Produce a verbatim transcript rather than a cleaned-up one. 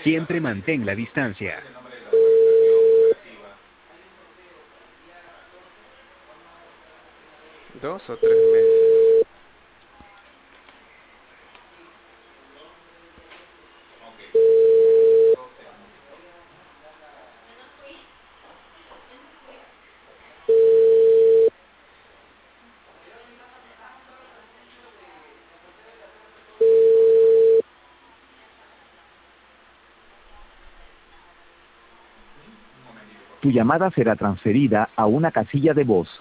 Siempre mantén la distancia. Dos o tres meses. Tu llamada será transferida a una casilla de voz.